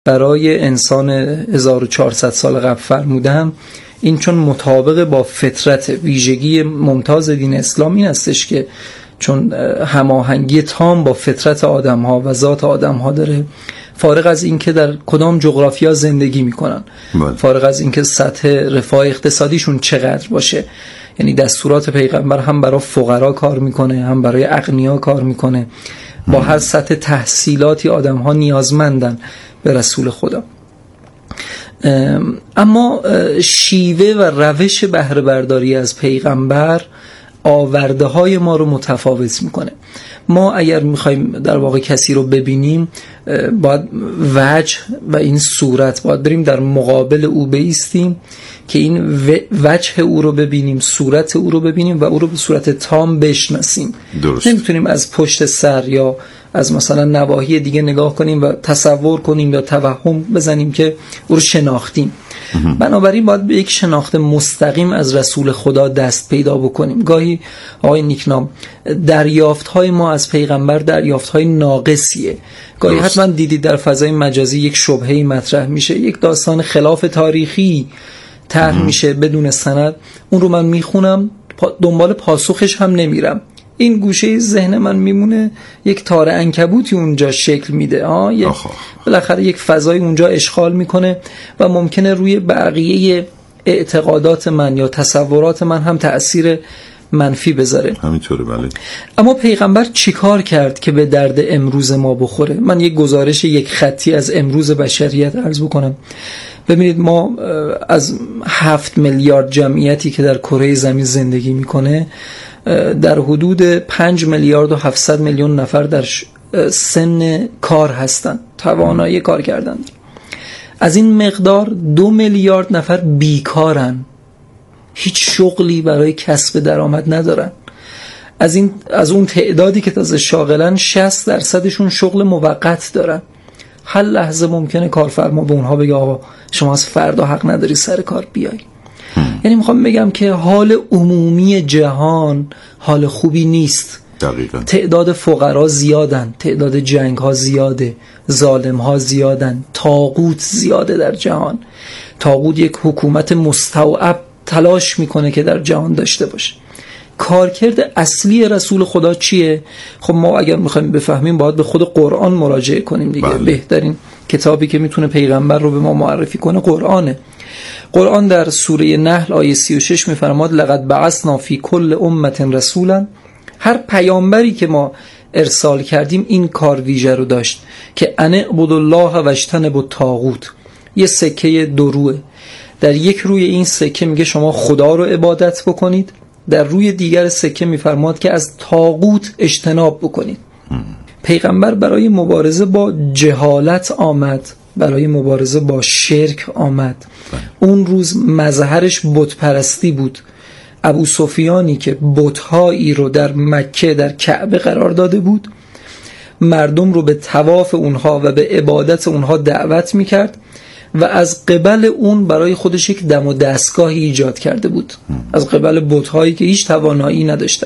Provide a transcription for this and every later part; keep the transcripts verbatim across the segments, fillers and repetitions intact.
برای انسان هزار و چهارصد سال قبل فرمودن، این چون مطابق با فطرت ویژگی ممتاز دین اسلامی هستش که چون هماهنگی تام با فطرت آدم ها و ذات آدم ها داره، فارغ از اینکه در کدام جغرافیا زندگی میکنن، فارغ از اینکه سطح رفاه اقتصادیشون چقدر باشه، یعنی دستورات پیغمبر هم برای فقرا کار میکنه هم برای اغنیا کار میکنه، با هر سطح تحصیلاتی آدم ها نیازمندن به رسول خدا. اما شیوه و روش بهره برداری از پیغمبر آورده های ما رو متفاوت میکنه. ما اگر میخوایم در واقع کسی رو ببینیم، باید وجه و این صورت باید بریم در مقابل او بایستیم که این وجه او رو ببینیم، صورت او رو ببینیم و او رو به صورت تام بشناسیم. درست. نمیتونیم از پشت سر یا از مثلا نواحی دیگه نگاه کنیم و تصور کنیم یا توهم بزنیم که او رو شناختیم. بنابراین باید به یک شناخت مستقیم از رسول خدا دست پیدا بکنیم. گاهی آقای نیکنام دریافت‌های ما از پیغمبر دریافت‌های ناقصیه. گاهی حتما دیدید در فضای مجازی یک شبهه‌ای مطرح میشه، یک داستان خلاف تاریخی طرح میشه بدون سند، اون رو من میخونم، دنبال پاسخش هم نمیرم، این گوشه ذهن من میمونه یک تار عنکبوتی اونجا شکل میده، آه یک بالاخره یک فضای اونجا اشغال میکنه و ممکنه روی بقیه اعتقادات من یا تصورات من هم تأثیر منفی بذاره. همینطوره. بله. اما پیغمبر چیکار کرد که به درد امروز ما بخوره؟ من یک گزارش یک خطی از امروز بشریت عرض بکنم. ببینید، ما از هفت میلیارد جمعیتی که در کره زمین زندگی میکنه، در حدود پنج میلیارد و هفتصد میلیون نفر در سن کار هستند، توانایی کار کردن. از این مقدار دو میلیارد نفر بیکارن، هیچ شغلی برای کسب درآمد ندارن. از این از اون تعدادی که تازه شاغلن، شصت درصدشون شغل موقت دارن. هر لحظه ممکنه کارفرما به اونها بگه آقا شما از فردا حق نداری سر کار بیای. یعنی میخوام بگم که حال عمومی جهان حال خوبی نیست. دقیقاً. تعداد فقرا زیادن، تعداد جنگ ها زیاده، ظالم ها زیادن، طاغوت زیاده در جهان. طاغوت یک حکومت مستوعب تلاش میکنه که در جهان داشته باشه. کارکرد اصلی رسول خدا چیه؟ خب ما اگر میخوایم بفهمیم باید به خود قرآن مراجعه کنیم دیگه. بله. بهترین کتابی که میتونه پیغمبر رو به ما معرفی کنه قرآنه. قرآن در سوره نحل آیه سی و شش میفرماد لقد بعثنا فی کل امة رسولا. هر پیامبری که ما ارسال کردیم این کار ویژه رو داشت که ان اعبدوا الله و اجتنبوا الطاغوت. یه سکه دو روه. در یک روی این سکه میگه شما خدا رو عبادت بکنید، در روی دیگر سکه میفرماد که از طاغوت اجتناب بکنید. پیغمبر برای مبارزه با جهالت آمد، برای مبارزه با شرک آمد. اون روز مظهرش بت پرستی بود. ابو سفیانی که بت‌هایی رو در مکه در کعبه قرار داده بود، مردم رو به طواف اونها و به عبادت اونها دعوت میکرد و از قبل اون برای خودش یک دم و دستگاهی ایجاد کرده بود، از قبل بت‌هایی که هیچ توانایی نداشتن.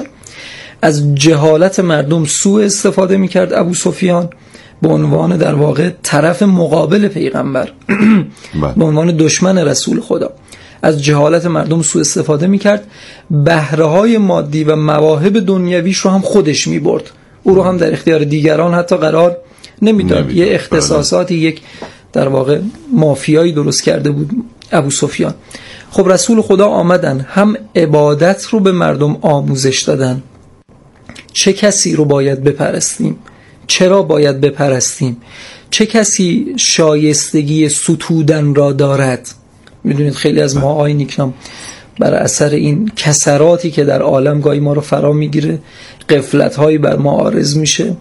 از جهالت مردم سوء استفاده میکرد ابو سفیان به عنوان در واقع طرف مقابل پیغمبر، به عنوان دشمن رسول خدا. از جهالت مردم سوء استفاده میکرد، بهره‌های مادی و مواهب دنیویش رو هم خودش میبرد، او رو هم در اختیار دیگران حتی قرار نمیداد. یه اختصاصاتی، یک در واقع مافیایی درست کرده بود ابو سفیان. خب رسول خدا آمدن، هم عبادت رو به مردم آموزش دادن، چه کسی رو باید بپرستیم، چرا باید بپرستیم، چه کسی شایستگی ستودن را دارد. میدونید خیلی از ما آقای نیکنام بر اثر این کسراتی که در عالم گاهی ما رو فرا میگیره، غفلت‌هایی بر ما عارض میشه،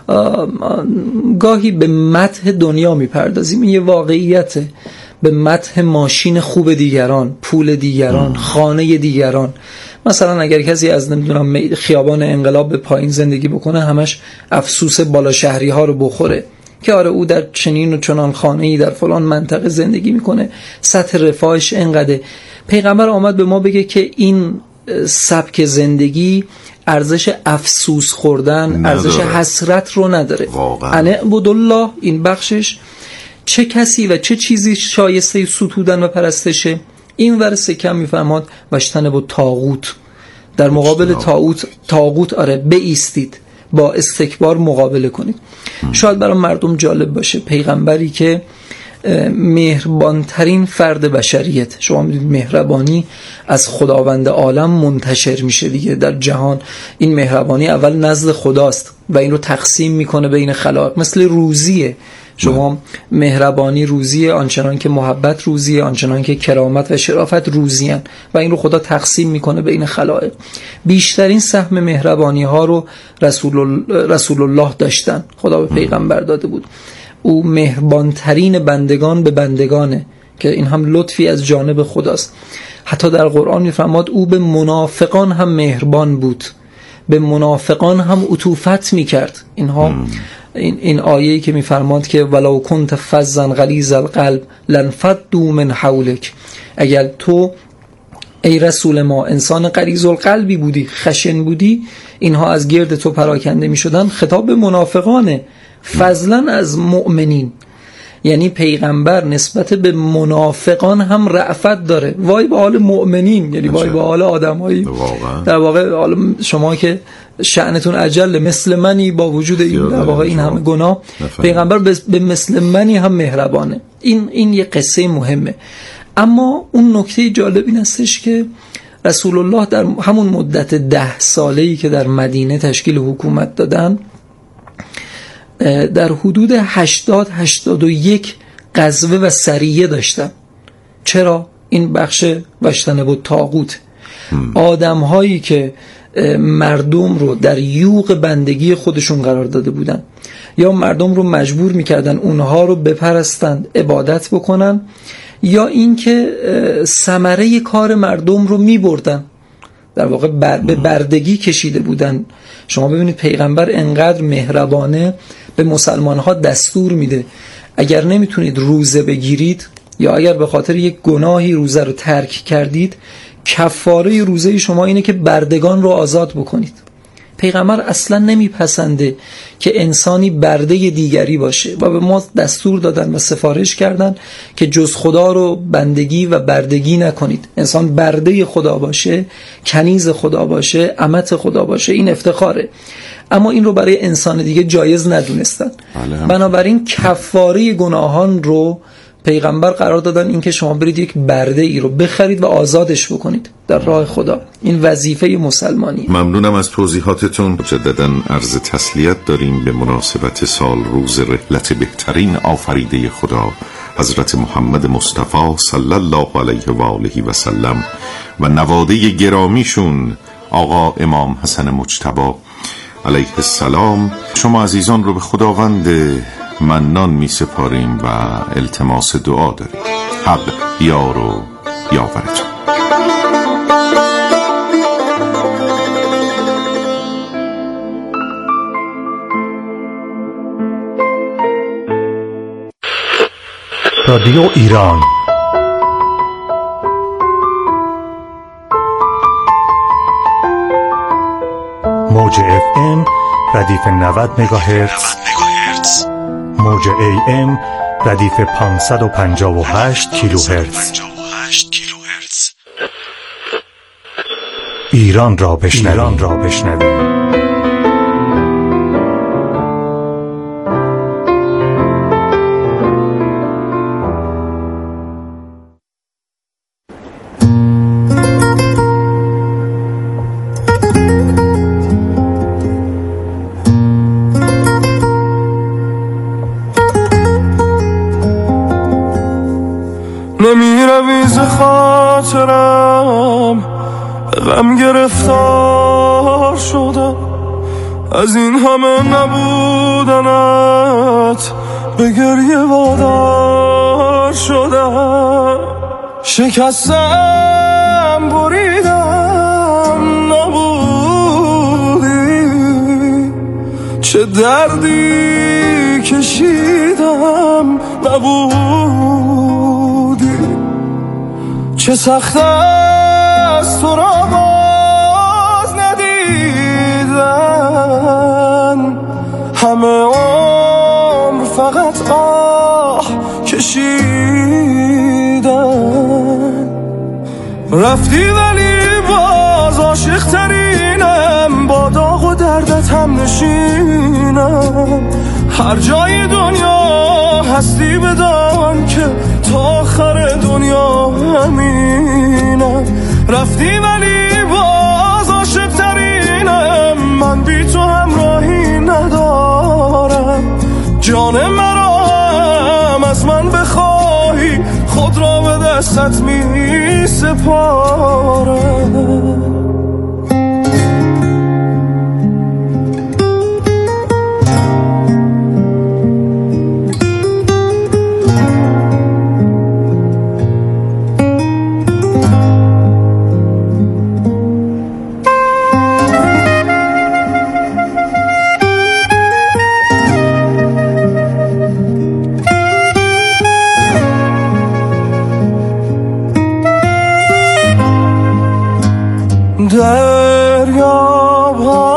گاهی به مدح دنیا میپردازیم. این یه واقعیته، به مدح ماشین خوب دیگران، پول دیگران، خانه دیگران. مثلا اگر کسی از نمیدونم خیابان انقلاب به پایین زندگی بکنه، همش افسوس بالا شهری ها رو بخوره که آره او در چنین و چنان خانه‌ای در فلان منطقه زندگی میکنه، سطح رفاهش انقدره. پیغمبر آمد به ما بگه که این سبک زندگی ارزش افسوس خوردن، ارزش حسرت رو نداره. ان اعبدوا الله، این بخشش چه کسی و چه چیزی شایسته ستودن و پرستشه؟ این ور سکه میفرماد واشتن با طاغوت، در مقابل طاغوت طاغوت آره بایستید، با استکبار مقابله کنید. شاید برای مردم جالب باشه پیغمبری که مهربانترین فرد بشریت، شما میدونید مهربانی از خداوند عالم منتشر میشه دیگه در جهان. این مهربانی اول نزد خداست و این رو تقسیم میکنه بین خلائق، مثل روزیه. شما مهربانی روزیه، آنچنان که محبت روزیه، آنچنان که کرامت و شرافت روزیان و این رو خدا تقسیم میکنه بین خلائق. بیشترین سهم مهربانی ها رو رسول, رسول الله داشتن، خدا به پیغمبر داده بود. او مهربانترین بندگان به بندگانه که این هم لطفی از جانب خداست. حتی در قرآن میفرماد او به منافقان هم مهربان بود، به منافقان هم عطوفت میکرد. اینها این این آیه‌ای که میفرماد که ولو کنت فظا غلیظ القلب لانفضوا من حولک، اگر تو ای رسول ما انسان غلیظ القلبی بودی، خشن بودی، اینها از گرد تو پراکنده میشدن. خطاب به منافقانه، فضلا از مؤمنین. یعنی پیغمبر نسبت به منافقان هم رأفت داره. وای به حال مؤمنین، یعنی وای به حال آدمایی در واقع حال شما که شأنتون اجل مثل منی، با وجود این در واقع این همه گناه، پیغمبر به مثل منی هم مهربانه. این این یه قصه مهمه. اما اون نکته جالب این هستش که رسول الله در همون مدت ده ساله‌ای که در مدینه تشکیل حکومت دادن، در حدود هشتاد هشتاد و یک غزوه و سریه داشتن. چرا؟ این بخش واشتن بود طاغوت. آدم هایی که مردم رو در یوغ بندگی خودشون قرار داده بودن، یا مردم رو مجبور میکردن اونها رو بپرستند، عبادت بکنن، یا اینکه ثمره کار مردم رو میبردن، در واقع بر به بردگی کشیده بودن. شما ببینید پیغمبر انقدر مهربانه به مسلمان ها دستور میده اگر نمیتونید روزه بگیرید یا اگر به خاطر یک گناهی روزه رو ترک کردید، کفاره روزه شما اینه که بردگان رو آزاد بکنید. پیغمبر اصلا نمیپسنده که انسانی برده دیگری باشه و به ما دستور دادن و سفارش کردن که جز خدا رو بندگی و بردگی نکنید. انسان برده خدا باشه، کنیز خدا باشه، امت خدا باشه، این افتخاره. اما این رو برای انسان دیگه جایز ندونستن. بنابراین کفاره گناهان رو پیغمبر قرار دادن این که شما برید یک برده ای رو بخرید و آزادش بکنید در راه خدا. این وظیفه مسلمانی. ممنونم از توضیحاتتون. مجدداً عرض تسلیت داریم به مناسبت سال روز رحلت بهترین آفریده خدا حضرت محمد مصطفی صلی الله علیه و آله و سلم و نواده گرامیشون آقا امام حسن مجتبی علیه السلام. شما عزیزان رو به خداوند منان می سپاریم و التماس دعا داریم. حق یار و یاورتون. رادیو ایران موج اف ام ردیف نود مگاهرتز، موج ای ام ردیف پانصد و پنجاه و هشت کیلوهرتز. ایران را بشنوید. ایران را بشنوید. نمیروی ز خاطرم، غم گرفتار شدم از این همه نبودنت، به گریه وادار شدم. شکستم بریدم نبودی، چه دردی کشیدم نبودی، چه سخت است تو را باز ندیدن. همه عمر فقط آه کشیدن. رفتی ولی باز عاشق ترینم، با داغ و دردت هم نشینم. هر جای دنیا هستی بدان که تا آخر دنیا همینم. رفتی ولی باز عاشق ترینم، من بی تو همراهی ندارم. جان مرا هم از من بخواهی، خود را به دستت می سپارم. دریاب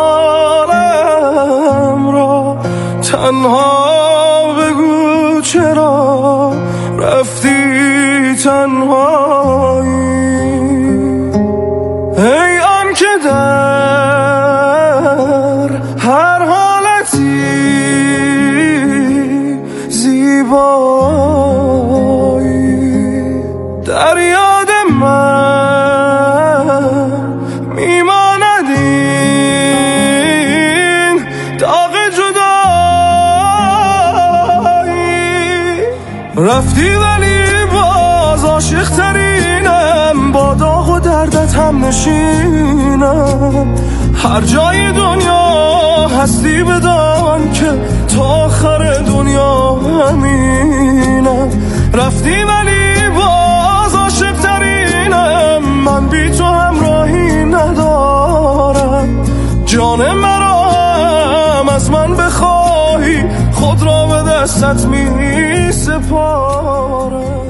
حالم را تنها بگو، چرا رفتی تنهایی؟ ای آن که در هر حالتی زیبایی، در یاد من رفتی ولی باز عاشق ترینم، با داغ و دردت هم نشینم. هر جای دنیا هستی بدان که تا آخر دنیا همینم. رفتی ولی باز عاشق ترینم، من بی تو همراهی ندارم. جان مرا هم از من بخواهی، خود را به دستت می سپارم.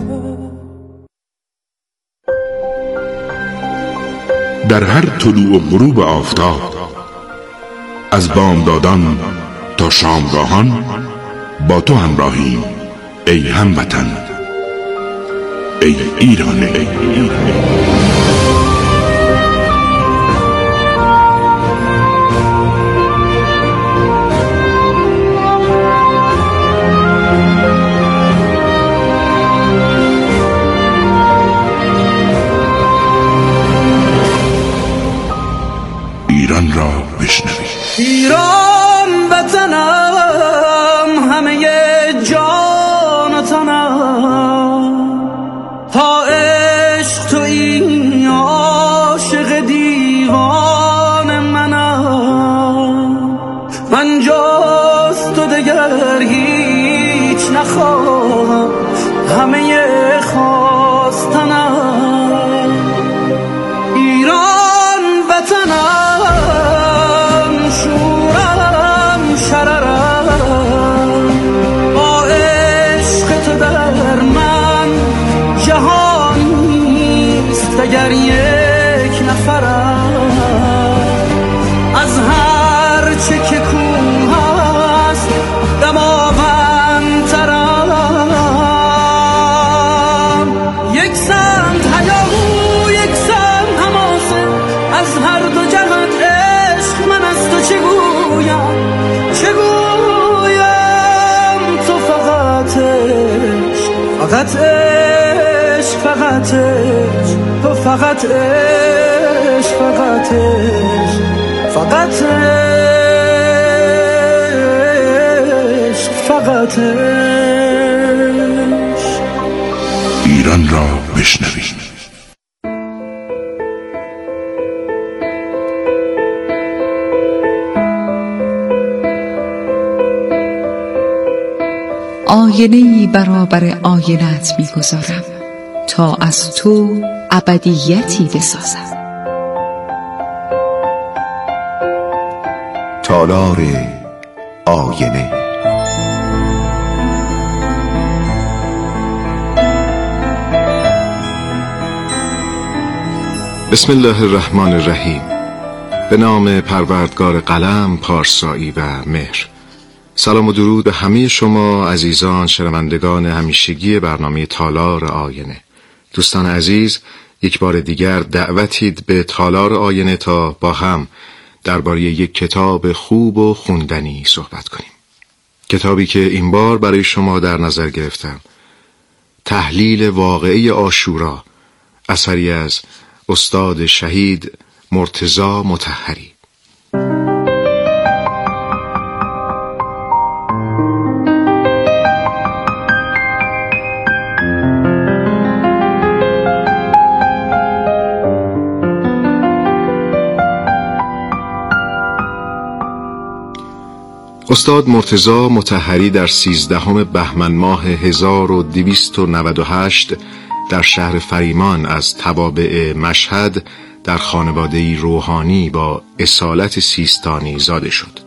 در هر طلوع و غروب آفتاب، از بامدادان تا شامگاهان با تو همراهیم ای هموطن، ای ایران، ای ایران. ایران را بشنوید. ایران وطنم، همه جان و تنم، تا عشق تو این عاشق دیوان منم. من جز تو دگر هیچ نخواهم، همه خواستنم. ایران وطنم، اگر یک نفرم، از هر چه که کوه هست دماوندترم. یک سمت هیاهو، یک سمت حماسه، از هر دو جهت عشق من از تو چه گویم، چه گویم. تو فقط عشق، فقط عشق، فقط عشق، تو فقط عشق، فقط عشق، فقط عشق، فقط عشق. ایران را بشنوید. آینه‌ای برابر آینه‌ات می‌گذارم تا از تو ابدیتی بسازم. تالار آینه. بسم الله الرحمن الرحیم. به نام پروردگار قلم، پارسایی و مهر. سلام و درود به همه شما عزیزان شنوندگان همیشگی برنامه تالار آینه. دوستان عزیز، یک بار دیگر دعوتید به تالار آینه تا با هم درباره یک کتاب خوب و خوندنی صحبت کنیم. کتابی که این بار برای شما در نظر گرفتم، تحلیل واقعه عاشورا، اثری از استاد شهید مرتضی مطهری. استاد مرتضی مطهری در سیزدهم بهمن ماه هزار و دویست و نود و هشت در شهر فریمان از توابع مشهد در خانواده‌ای روحانی با اصالت سیستانی زاده شد.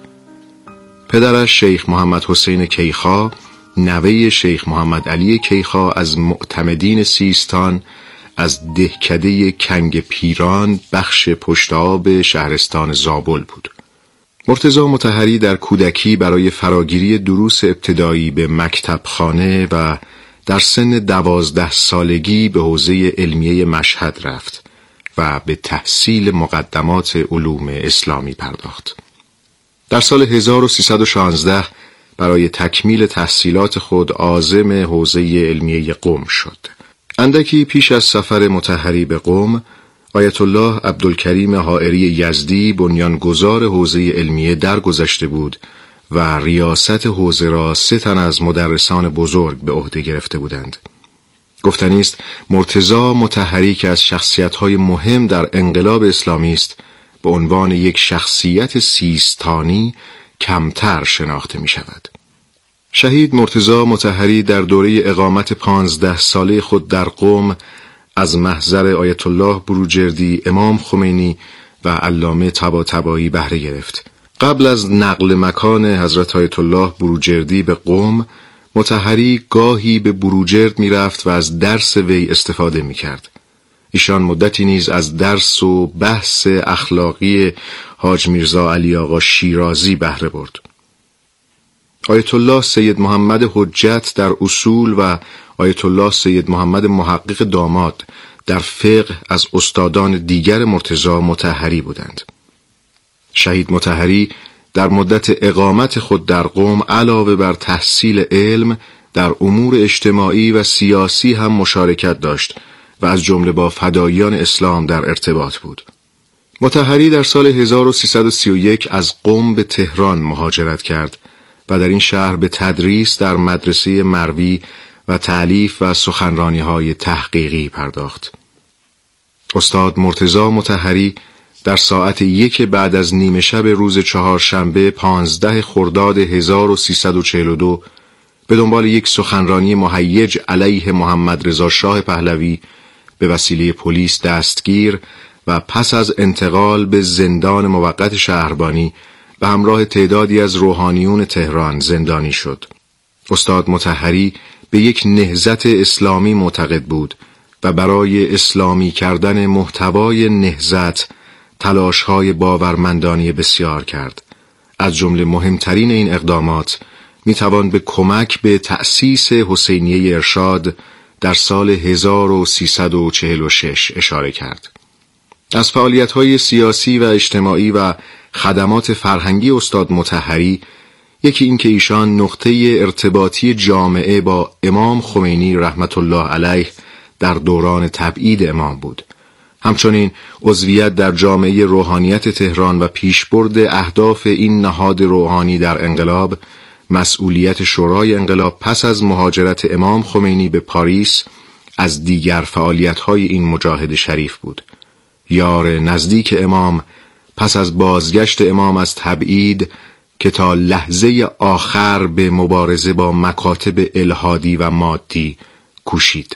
پدرش شیخ محمد حسین کیخا، نوه شیخ محمد علی کیخا از معتمدین سیستان، از دهکده کنگ پیران بخش پشت‌آب شهرستان زابل بود. مرتضی مطهری در کودکی برای فراگیری دروس ابتدایی به مکتب خانه و در سن دوازده سالگی به حوزه علمیه مشهد رفت و به تحصیل مقدمات علوم اسلامی پرداخت. در سال هزار و سیصد و شانزده برای تکمیل تحصیلات خود عازم حوزه علمیه قم شد. اندکی پیش از سفر مطهری به قم، آیت الله عبدالکریم حائری یزدی بنیانگذار حوزه علمیه درگذشته بود و ریاست حوزه را سه تن از مدرسان بزرگ به عهده گرفته بودند. گفتنی است مرتضی مطهری که از شخصیت‌های مهم در انقلاب اسلامی است، به عنوان یک شخصیت سیستانی کمتر شناخته می شود. شهید مرتضی مطهری در دوره اقامت پانزده ساله خود در قم از محضر آیت الله بروجردی، امام خمینی و علامه طباطبایی بهره گرفت. قبل از نقل مکان حضرت آیت الله بروجردی به قم، مطهری گاهی به بروجرد می رفت و از درس وی استفاده می کرد. ایشان مدتی نیز از درس و بحث اخلاقی حاج میرزا علی آقا شیرازی بهره برد. آیت الله سید محمد حجت در اصول و آیت الله سید محمد محقق داماد در فقه از استادان دیگر مرتضی مطهری بودند. شهید مطهری در مدت اقامت خود در قم علاوه بر تحصیل علم در امور اجتماعی و سیاسی هم مشارکت داشت و از جمله با فداییان اسلام در ارتباط بود. مطهری در سال هزار و سیصد و سی و یک از قم به تهران مهاجرت کرد و در این شهر به تدریس در مدرسه مروی و تألیف و سخنرانی‌های تحقیقی پرداخت. استاد مرتضی مطهری در ساعت یک بعد از نیمه شب روز چهارشنبه پانزده خرداد هزار و سیصد و چهل و دو به دنبال یک سخنرانی مهیج علیه محمد رضا شاه پهلوی به وسیله پلیس دستگیر و پس از انتقال به زندان موقت شهربانی به همراه تعدادی از روحانیون تهران زندانی شد. استاد مطهری به یک نهضت اسلامی معتقد بود و برای اسلامی کردن محتوای نهضت تلاش‌های باورمندانه بسیار کرد. از جمله مهمترین این اقدامات میتوان به کمک به تأسیس حسینیه ارشاد در سال هزار و سیصد و چهل و شش اشاره کرد. از فعالیت‌های سیاسی و اجتماعی و خدمات فرهنگی استاد مطهری، یکی این که ایشان نقطه ارتباطی جامعه با امام خمینی رحمت الله علیه در دوران تبعید امام بود. همچنین عضویت در جامعه روحانیت تهران و پیشبرد اهداف این نهاد روحانی در انقلاب، مسئولیت شورای انقلاب پس از مهاجرت امام خمینی به پاریس از دیگر فعالیت‌های این مجاهد شریف بود. یار نزدیک امام پس از بازگشت امام از تبعید که تا لحظه آخر به مبارزه با مکاتب الحادی و مادی کوشید.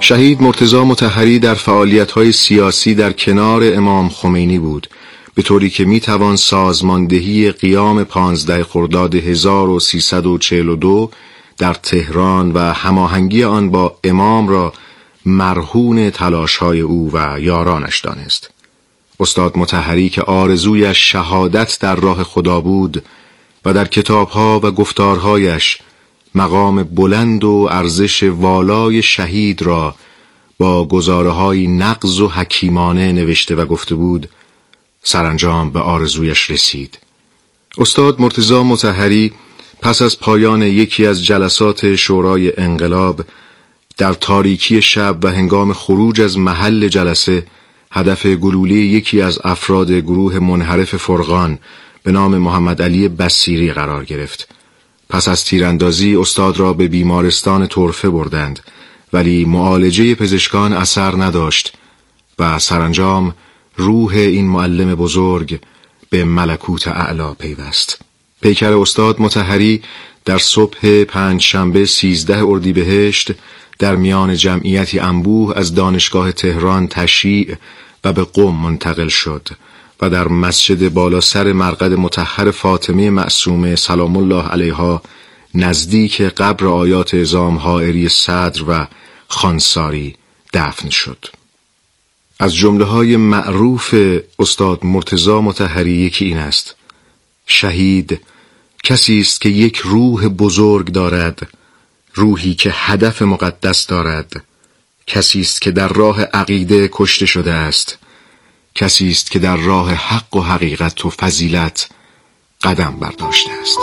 شهید مرتضی مطهری در فعالیت‌های سیاسی در کنار امام خمینی بود، به طوری که میتوان سازماندهی قیام پانزده خرداد هزار و سیصد و چهل و دو در تهران و هماهنگی آن با امام را مرهون تلاش‌های او و یارانش دانست. استاد مطهری که آرزویش شهادت در راه خدا بود و در کتابها و گفتارهایش مقام بلند و ارزش والای شهید را با گزاره‌های نغز و حکیمانه نوشته و گفته بود، سرانجام به آرزویش رسید. استاد مرتضی مطهری پس از پایان یکی از جلسات شورای انقلاب در تاریکی شب و هنگام خروج از محل جلسه هدف گلوله یکی از افراد گروه منحرف فرقان به نام محمد علی بصیری قرار گرفت. پس از تیراندازی استاد را به بیمارستان طرفه بردند، ولی معالجه پزشکان اثر نداشت و سرانجام روح این معلم بزرگ به ملکوت اعلی پیوست. پیکر استاد مطهری در صبح پنجشنبه سیزده اردیبهشت در میان جمعیتی انبوه از دانشگاه تهران تشییع و به قم منتقل شد و در مسجد بالا سر مرقد مطهر فاطمه معصومه سلام الله علیها نزدیک قبر آیات اعظام حائری صدر و خانساری دفن شد. از جمله‌های معروف استاد مرتضی مطهری یکی این است: شهید کسی است که یک روح بزرگ دارد، روحی که هدف مقدس دارد، کسی است که در راه عقیده کشته شده است، کسی است که در راه حق و حقیقت و فضیلت قدم برداشته است.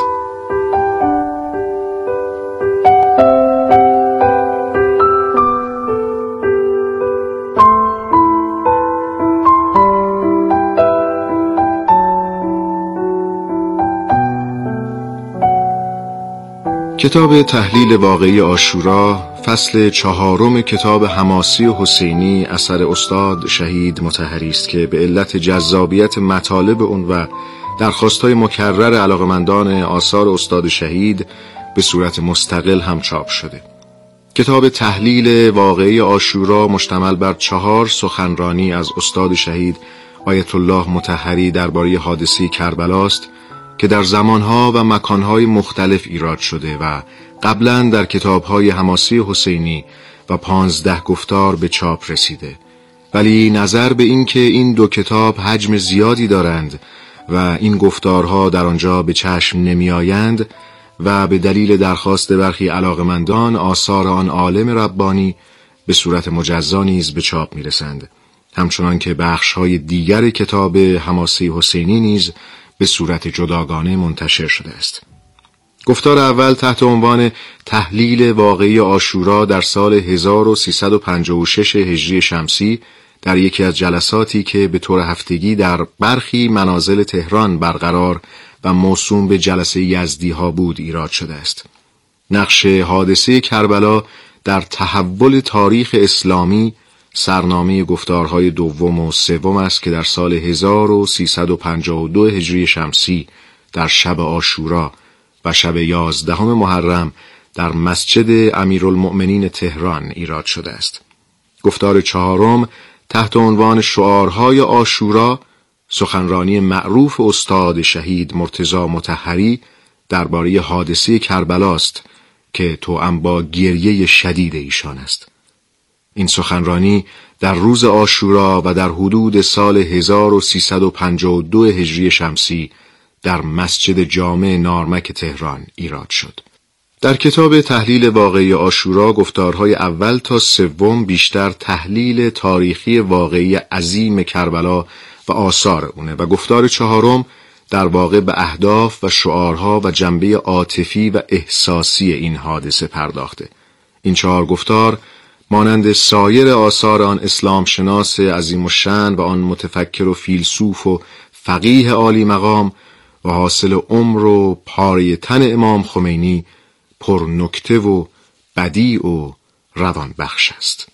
کتاب تحلیل واقعی عاشورا، فصل چهارم کتاب حماسی حسینی اثر استاد شهید مطهری است که به علت جذابیت مطالب اون و درخواست‌های مکرر علاقمندان آثار استاد شهید به صورت مستقل هم چاپ شده. کتاب تحلیل واقعی عاشورا مشتمل بر چهار سخنرانی از استاد شهید آیت الله مطهری درباره حادثه کربلا است که در زمانها و مکانهای مختلف ایراد شده و قبلا در کتابهای حماسی حسینی و پانزده گفتار به چاپ رسیده، ولی نظر به این که این دو کتاب حجم زیادی دارند و این گفتارها در آنجا به چشم نمی آیند و به دلیل درخواست برخی علاقمندان آثار آن عالم ربانی به صورت مجزا نیز به چاپ می رسند، همچنان که بخشهای دیگر کتاب حماسی حسینی نیز به صورت جداگانه منتشر شده است. گفتار اول تحت عنوان تحلیل واقعی عاشورا در سال هزار و سیصد و پنجاه و شش هجری شمسی در یکی از جلساتی که به طور هفتگی در برخی منازل تهران برقرار و موسوم به جلسه یزدی ها بود ایراد شده است. نقش حادثه کربلا در تحول تاریخ اسلامی سرنامه گفتارهای دوم و سوم است که در سال هزار و سیصد و پنجاه و دو هجری شمسی در شب عاشورا و شب یازدهم محرم در مسجد امیرالمؤمنین تهران ایراد شده است. گفتار چهارم تحت عنوان شعارهای عاشورا سخنرانی معروف استاد شهید مرتضی مطهری درباره حادثه کربلا است که توأم با گریه شدید ایشان است. این سخنرانی در روز عاشورا و در حدود سال هزار و سیصد و پنجاه و دو هجری شمسی در مسجد جامع نارمک تهران ایراد شد. در کتاب تحلیل واقعی عاشورا گفتارهای اول تا سوم بیشتر تحلیل تاریخی واقعی عظیم کربلا و آثار اونه و گفتار چهارم در واقع به اهداف و شعارها و جنبه عاطفی و احساسی این حادثه پرداخته. این چهار گفتار مانند سایر آثار آن اسلام شناس عظیم الشأن و آن متفکر و فیلسوف و فقیه عالی مقام و حاصل عمر و پاره تن امام خمینی پر نکته و بدیع و روان بخش است.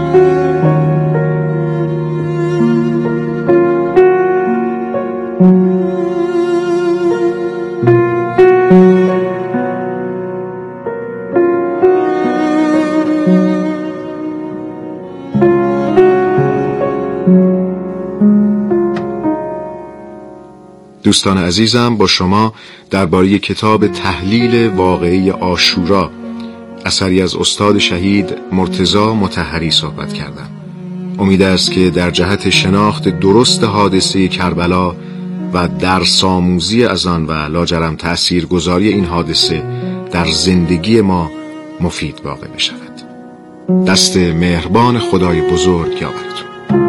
thank you دوستان عزیزم، با شما درباره کتاب تحلیل واقعی عاشورا اثری از استاد شهید مرتضی مطهری صحبت کردم. امید است که در جهت شناخت درست حادثه کربلا و درس آموزی از آن و لاجرم تأثیرگذاری این حادثه در زندگی ما مفید واقع بشود. دست مهربان خدای بزرگ یاورتون.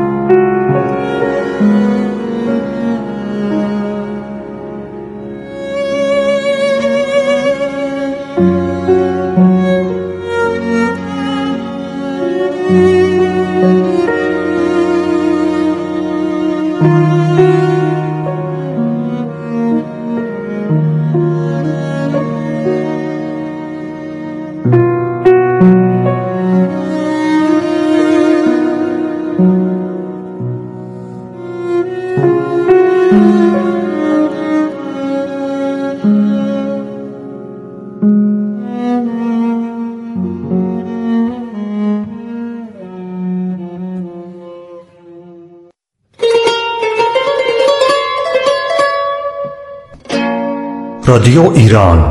رادیو ایران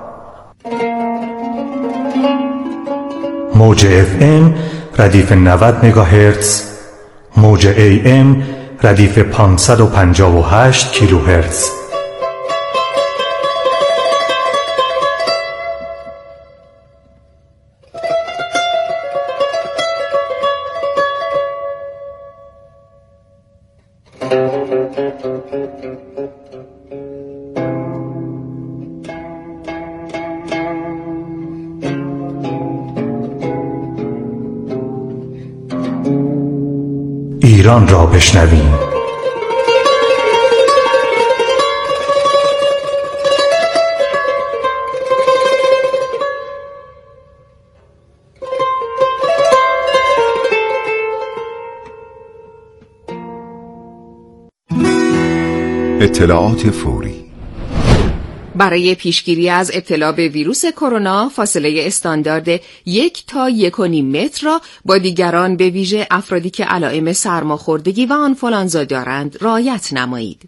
موج اف ام ردیف نود مگاهرتز، موج ای ام ردیف پانصد و پنجاه و هشت کیلوهرتز. ایران را بشنویم. اطلاعات فوری برای پیشگیری از ابتلا به ویروس کرونا فاصله استاندارد یک تا یک و نیم متر را با دیگران به ویژه افرادی که علائم سرماخوردگی و آنفولانزا دارند رعایت نمایید.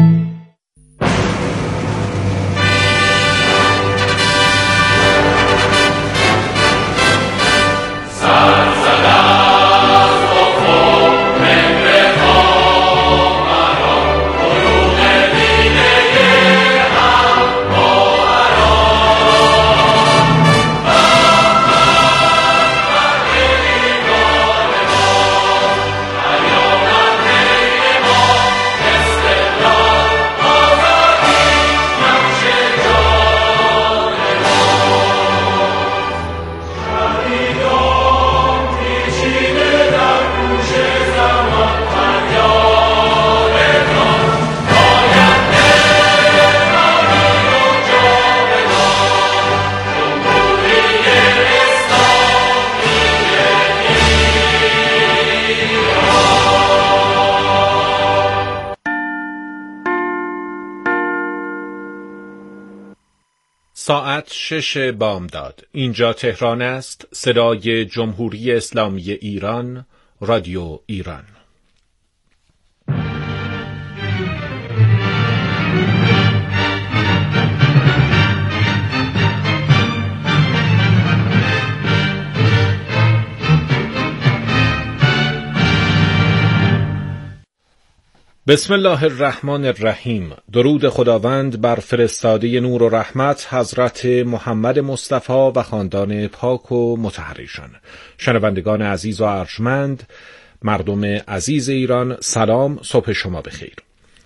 ساعت شش بامداد. اینجا تهران است. صدای جمهوری اسلامی ایران، رادیو ایران. بسم الله الرحمن الرحیم. درود خداوند بر فرستاده نور و رحمت حضرت محمد مصطفی و خاندان پاک و مطهرشان. شنوندگان عزیز و ارجمند، مردم عزیز ایران، سلام، صبح شما بخیر.